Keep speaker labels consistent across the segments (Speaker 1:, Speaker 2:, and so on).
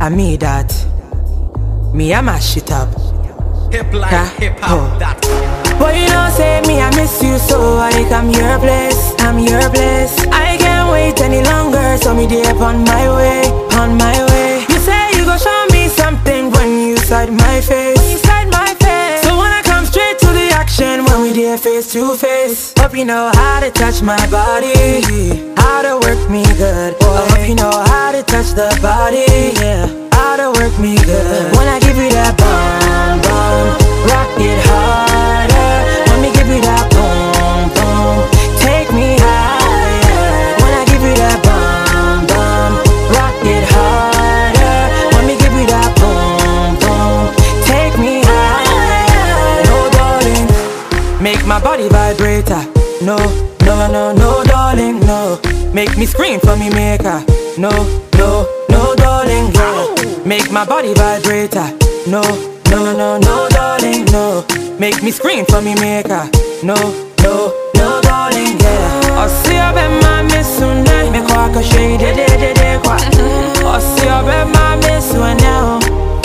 Speaker 1: I mean that. Me, I mash it up.
Speaker 2: Hip like hip hop.
Speaker 1: Boy, you know, say me, I miss you so I come your place, I'm your place. I can't wait any longer, so me dey up on my way, on my way. You say you go show me something when you side my face, when you side my face. So when I come straight to the action, when we dey face to face. Hope you know how to touch my body, how to work me good. I hope you know how to touch the body, yeah, how to work me good. When I give you that bomb, bomb, rock it harder. Let me give you that boom, boom, take me higher. When I give you that bomb, bomb, rock it harder. Let me give you that boom, boom, take me higher. No darling, make my body vibrator. No, no, no, no darling, no. Make me scream for me maker. No, no, no darling, no. Make my body vibrator. No, no, no, no darling, no. Make me scream for me maker. No, no, no darling, yeah. I see I bet my miss soon. Me quack a shade, de quack. I see I bet my miss soon now.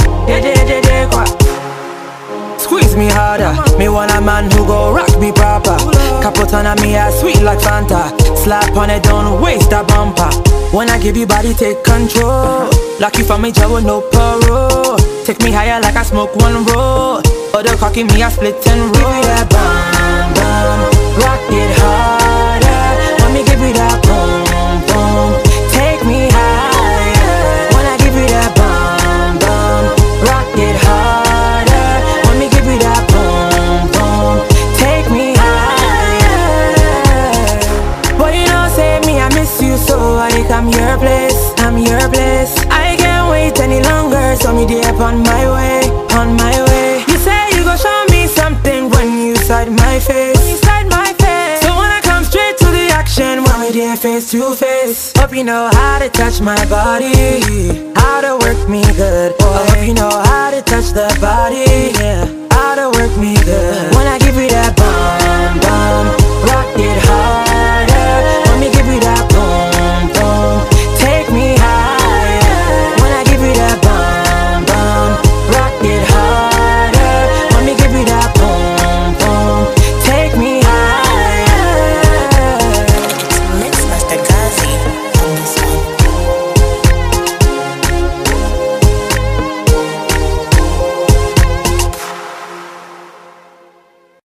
Speaker 1: De quack. Squeeze me harder. Me want a man who go rock me proper. Capot on me ass sweet like Fanta. Slap on it, don't waste a bumper. When I give you body, take control. Lock you from me jaw with no parole. Take me higher like I smoke one roll. Other cocky me a split and roll. Give me that bomb, bomb, rock it harder. Let me give you that boom, boom, take me higher. When I give you that bomb, bomb, rock it harder. Let me give you that boom, boom, take me higher. Boy, you know, say me, I miss you so I come your place, I'm your place. I can't wait any longer, so me dey up on my way, on my way. You say you go show me something when you side my face, when you side my face. So when I come straight to the action, when we dey face to face. Hope you know how to touch my body, how to work me good. I hope you know how to touch the body, yeah, how to work me good. When I give you that bomb, bomb,